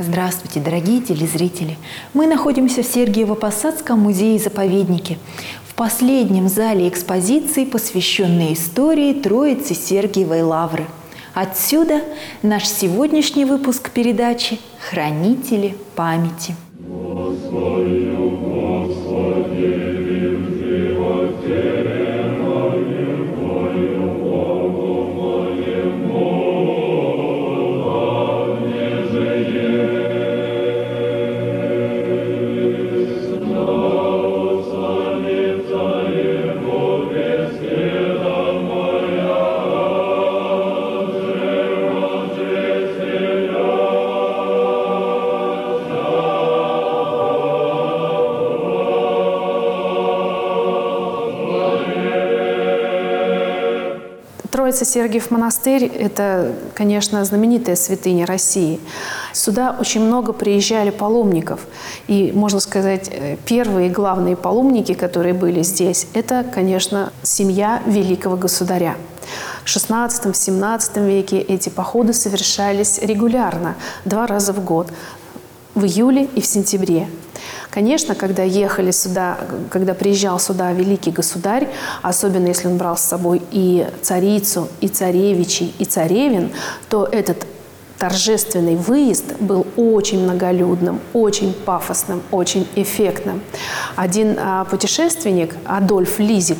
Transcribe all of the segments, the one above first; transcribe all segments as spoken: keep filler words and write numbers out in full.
Здравствуйте, дорогие телезрители! Мы находимся в Сергиево-Посадском музее-заповеднике, в последнем зале экспозиции, посвященной истории Троицы Сергиевой Лавры. Отсюда наш сегодняшний выпуск передачи «Хранители памяти». Троица-Сергиев монастырь – это, конечно, знаменитая святыня России. Сюда очень много приезжали паломников. И, можно сказать, первые главные паломники, которые были здесь, это, конечно, семья великого государя. В шестнадцатом-семнадцатом веке эти походы совершались регулярно, два раза в год, в июле и в сентябре. Конечно, когда ехали сюда, когда приезжал сюда великий государь, особенно если он брал с собой и царицу, и царевичей, и царевин, то этот торжественный выезд был очень многолюдным, очень пафосным, очень эффектным. Один а, путешественник, Адольф Лизик,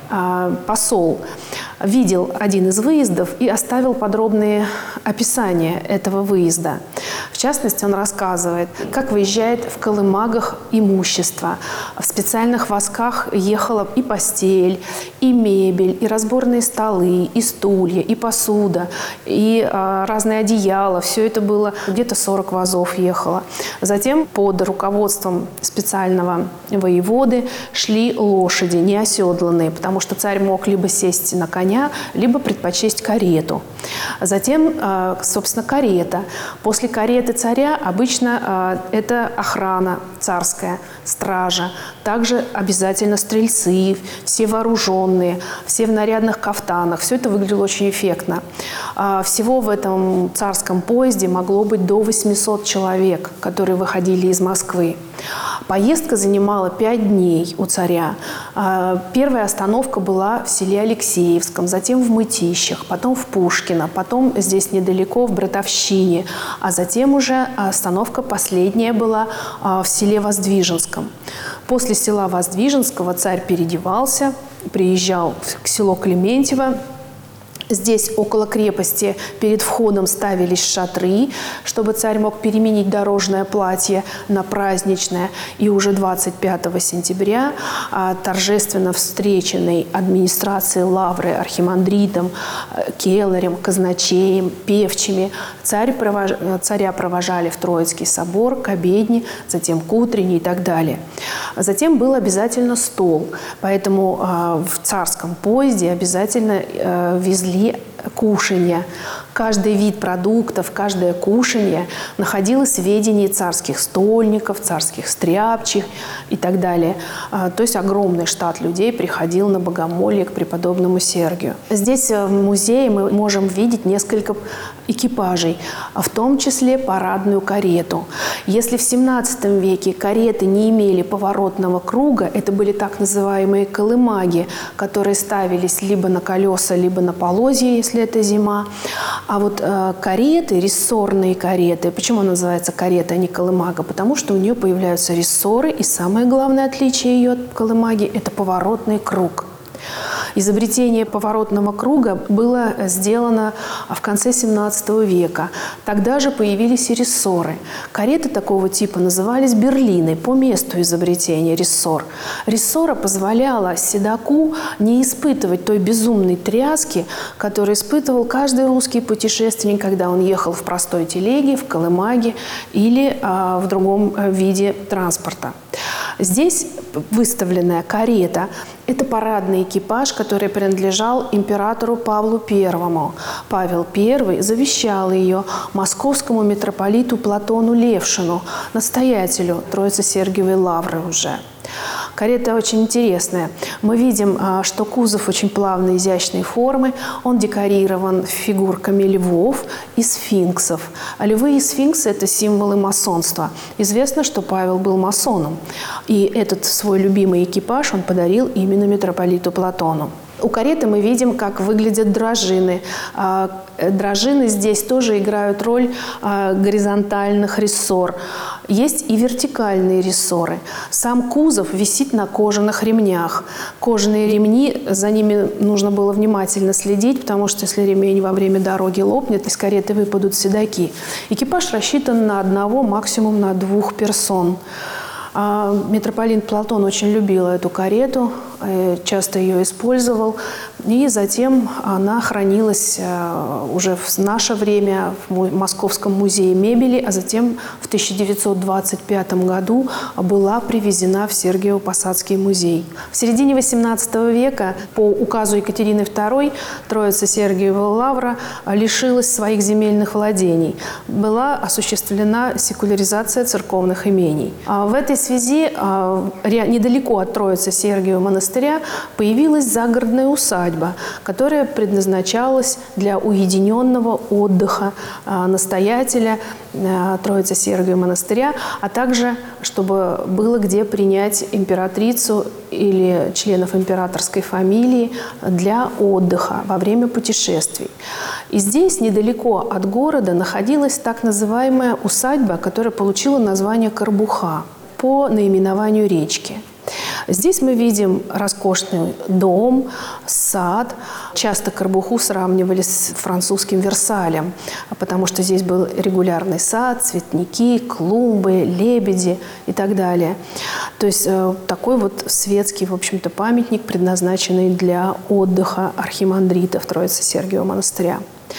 а, посол, видел один из выездов и оставил подробные описания этого выезда. В частности, он рассказывает, как выезжает в колымагах имущество. В специальных восках ехала и постель, и мебель, и разборные столы, и стулья, и посуда, и а, разные одеяла. Все это было, где-то сорок вазов ехало. Затем под руководством специального воеводы шли лошади, неоседланные, потому что царь мог либо сесть на коня, либо предпочесть карету. Затем, собственно, карета. После кареты царя обычно это охрана царская, стража. Также обязательно стрельцы, все вооруженные, все в нарядных кафтанах. Все это выглядело очень эффектно. Всего в этом царском поезде могло быть до восьмисот человек, которые выходили из Москвы. Поездка занимала пять дней у царя. Первая остановка была в селе Алексеевском, затем в Мытищах, потом в Пушкино, потом здесь недалеко в Братовщине, а затем уже остановка последняя была в селе Воздвиженском. После села Воздвиженского царь переодевался, приезжал к селу Клементьево. Здесь около крепости перед входом ставились шатры, чтобы царь мог переменить дорожное платье на праздничное. И уже двадцать пятого сентября торжественно встреченный администрацией Лавры, архимандритом, келарем, казначеем, певчими, царь провож... царя провожали в Троицкий собор, к обедне, затем к утренней и так далее. Затем был обязательно стол, поэтому в царском поезде обязательно везли кушанья. Каждый вид продуктов, каждое кушанье находилось в ведении царских стольников, царских стряпчих и так далее. То есть огромный штат людей приходил на богомолье к преподобному Сергию. Здесь в музее мы можем видеть несколько экипажей, в том числе парадную карету. Если в семнадцатом веке кареты не имели поворотного круга, это были так называемые колымаги, которые ставились либо на колеса, либо на полозья, если это зима. А вот э, кареты, рессорные кареты, почему она называется карета, а не колымага? Потому что у нее появляются рессоры, и самое главное отличие ее от колымаги – это поворотный круг. Изобретение поворотного круга было сделано в конце семнадцатого века. Тогда же появились и рессоры. Кареты такого типа назывались берлины по месту изобретения рессор. Рессора позволяла седоку не испытывать той безумной тряски, которую испытывал каждый русский путешественник, когда он ехал в простой телеге, в колымаге или а, в другом виде транспорта. Здесь выставленная карета – это парадный экипаж, который принадлежал императору Павлу Первому. Павел Первый завещал ее московскому митрополиту Платону Левшину, настоятелю Троицы-Сергиевой Лавры уже. Карета очень интересная. Мы видим, что кузов очень плавной, изящной формы. Он декорирован фигурками львов и сфинксов. А львы и сфинксы – это символы масонства. Известно, что Павел был масоном. И этот свой любимый экипаж он подарил именно митрополиту Платону. У кареты мы видим, как выглядят дрожжины. Дрожжины здесь тоже играют роль горизонтальных рессор. Есть и вертикальные рессоры. Сам кузов висит на кожаных ремнях. Кожаные ремни, за ними нужно было внимательно следить, потому что если ремень во время дороги лопнет, из кареты выпадут седаки. Экипаж рассчитан на одного, максимум на двух персон. Митрополит Платон очень любил эту карету, часто ее использовал, и затем она хранилась уже в наше время в Московском музее мебели, а затем в тысяча девятьсот двадцать пятом году была привезена в Сергиево-Посадский музей. В середине восемнадцатого века по указу Екатерины второй Троица Сергиева Лавра лишилась своих земельных владений. Была осуществлена секуляризация церковных имений. В этой связи недалеко от Троицы Сергиева монастыря появилась загородная усадьба, которая предназначалась для уединенного отдыха настоятеля Троицы Сергиева монастыря, а также чтобы было где принять императрицу или членов императорской фамилии для отдыха во время путешествий. И здесь, недалеко от города, находилась так называемая усадьба, которая получила название Карбуха по наименованию речки. Здесь мы видим роскошный дом, сад. Часто Карбуху сравнивали с французским Версалем, потому что здесь был регулярный сад, цветники, клумбы, лебеди и так далее. То есть такой вот светский, в общем-то, памятник, предназначенный для отдыха архимандритов Троицы Сергиева монастыря.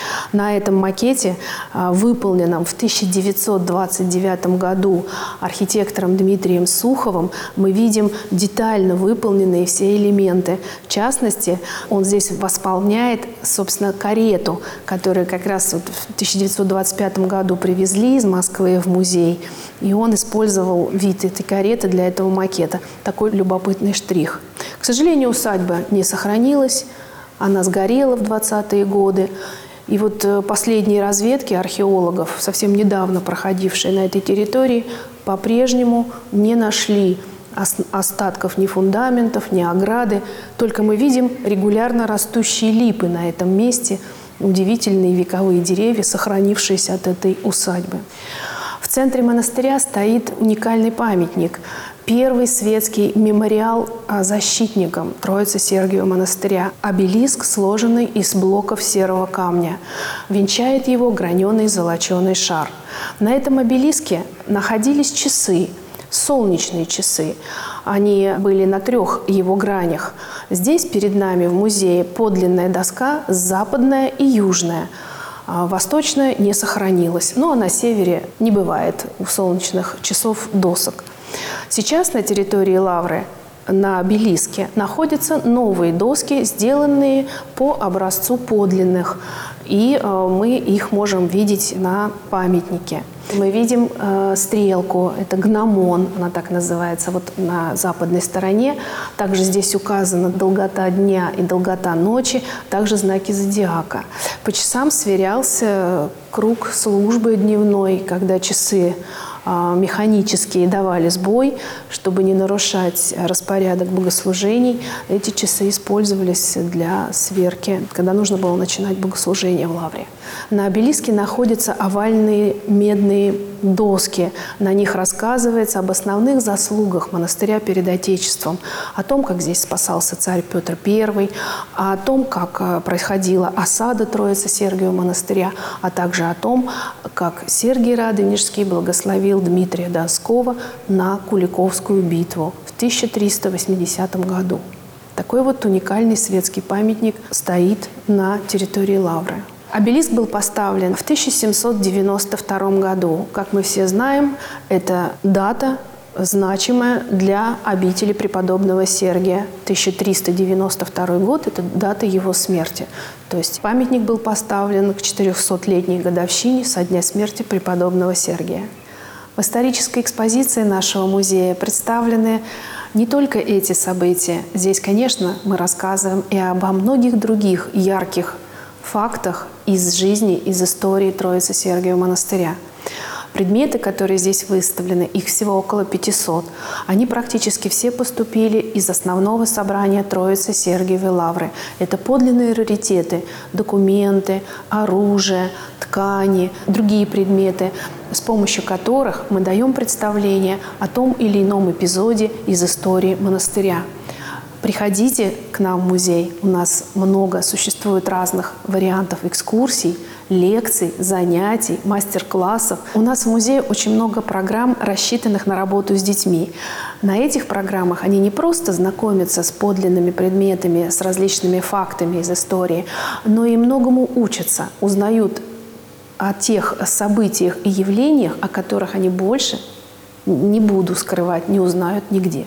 На этом макете, выполненном в тысяча девятьсот двадцать девятом году архитектором Дмитрием Суховым, мы видим детально выполненные все элементы. В частности, он здесь восполняет, собственно, карету, которую как раз вот в тысяча девятьсот двадцать пятом году привезли из Москвы в музей. И он использовал вид этой кареты для этого макета. Такой любопытный штрих. К сожалению, усадьба не сохранилась. Она сгорела в двадцатые годы. И вот последние разведки археологов, совсем недавно проходившие на этой территории, по-прежнему не нашли остатков ни фундаментов, ни ограды. Только мы видим регулярно растущие липы на этом месте, удивительные вековые деревья, сохранившиеся от этой усадьбы. В центре монастыря стоит уникальный памятник – первый светский мемориал защитникам Троицы Сергиева монастыря. Обелиск, сложенный из блоков серого камня. Венчает его граненый золоченый шар. На этом обелиске находились часы, солнечные часы. Они были на трех его гранях. Здесь перед нами в музее подлинная доска, западная и южная. Восточная не сохранилась, но на севере не бывает у солнечных часов досок. Сейчас на территории Лавры на обелиске находятся новые доски, сделанные по образцу подлинных, и э, мы их можем видеть на памятнике. Мы видим э, стрелку, это гномон, она так называется, вот на западной стороне. Также здесь указана долгота дня и долгота ночи, также знаки зодиака. По часам сверялся круг службы дневной, когда часы механические давали сбой, чтобы не нарушать распорядок богослужений. Эти часы использовались для сверки, когда нужно было начинать богослужение в Лавре. На обелиске находятся овальные медные доски. На них рассказывается об основных заслугах монастыря перед Отечеством, о том, как здесь спасался царь Петр Первый, о том, как происходила осада Троицы Сергиева монастыря, а также о том, как Сергий Радонежский благословил Дмитрия Донского на Куликовскую битву в тысяча триста восьмидесятом году. Такой вот уникальный светский памятник стоит на территории Лавры. Обелиск был поставлен в тысяча семьсот девяносто втором году. Как мы все знаем, это дата значимая для обители преподобного Сергия. тысяча триста девяносто второй год – это дата его смерти. То есть памятник был поставлен к четырехсотлетней годовщине со дня смерти преподобного Сергия. В исторической экспозиции нашего музея представлены Не только эти события. Здесь, конечно, мы рассказываем и обо многих других ярких фактах из жизни, из истории Троицы-Сергиева монастыря. Предметы, которые здесь выставлены, их всего около пятисот, они практически все поступили из основного собрания Троицы-Сергиевой лавры. Это подлинные раритеты, документы, оружие, ткани, другие предметы, с помощью которых мы даем представление о том или ином эпизоде из истории монастыря. Приходите к нам в музей. У нас много существует разных вариантов экскурсий, лекций, занятий, мастер-классов. У нас в музее очень много программ, рассчитанных на работу с детьми. На этих программах они не просто знакомятся с подлинными предметами, с различными фактами из истории, но и многому учатся, узнают о тех событиях и явлениях, о которых они больше, не буду скрывать, не узнают нигде.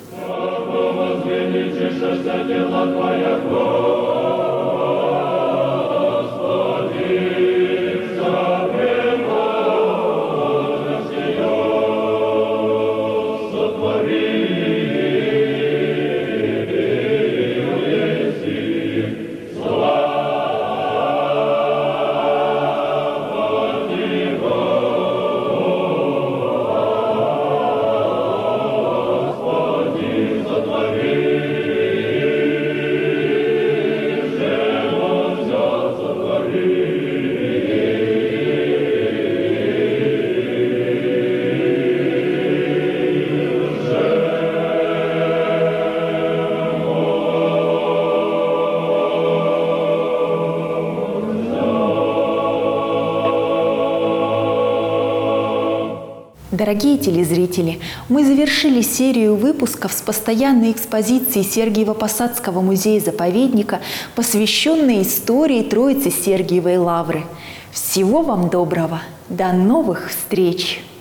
Дорогие телезрители, мы завершили серию выпусков с постоянной экспозицией Сергиево-Посадского музея-заповедника, посвященной истории Троицы-Сергиевой лавры. Всего вам доброго! До новых встреч!